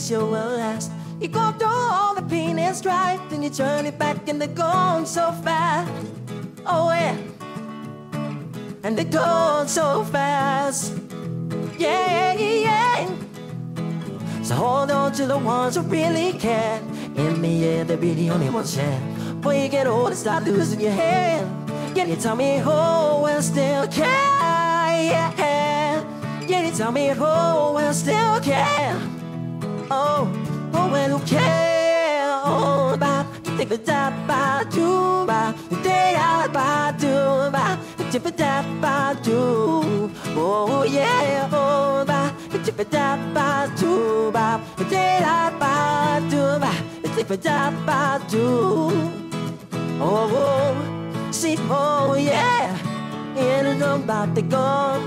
place you will last. You go through all the pain and strife, then you turn it back and they're gone so fast. Oh yeah, and they're gone so fast. Yeah, yeah. So hold on to the ones who really care. In the end, they'll be the only ones share. Before you get old and start losing your head, can you tell me who will still care? Yeah. Can you tell me who will still care? Oh, who will care? Oh, about think the da ba do ba, the day I ba do ba, the tip da ba do. Oh yeah, oh ba, the tip da ba do ba, the day I ba do ba, the tip da ba do. Oh, see, oh yeah, and about to go.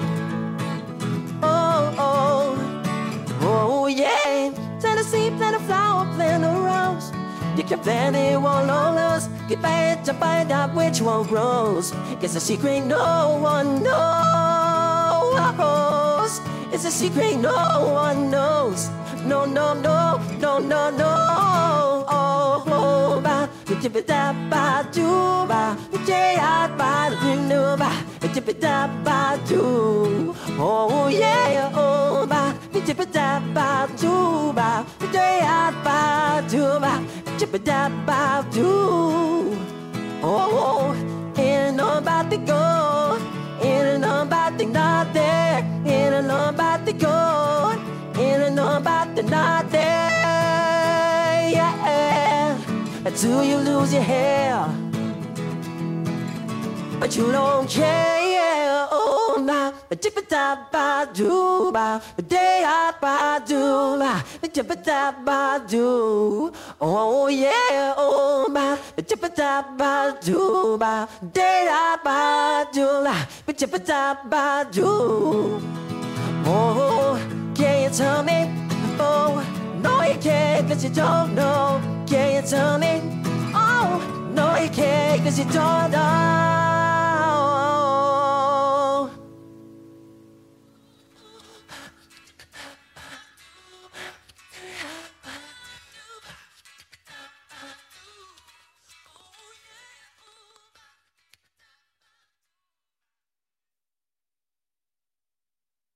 Oh, yeah. Plant a seed, plant a flower, plant a rose. You can plant it all on us. Get back to find out which one grows. It's a secret no one knows. It's a secret no one knows. No, no, no, no, no, no. Oh, ba, tip it da ba do ba, day out ba do ba, tip it da ba do. Oh yeah, oh ba, tip it da ba do ba, day out ba do ba, tip it da ba do. Oh, ain't nobody go, ain't nobody not there, ain't nobody go, ain't nobody not there. Yeah, until you lose your hair, but you don't care. Oh, nah, tip it da ba do ba, day out ba do ba, tip it da ba do. Oh yeah, oh ma, tip it da ba do ba, day out ba do ba, tip it da ba do. Oh, can you tell me? Oh, no you can't 'cause you don't know. Can you tell me? Oh, no you can't 'cause you don't know.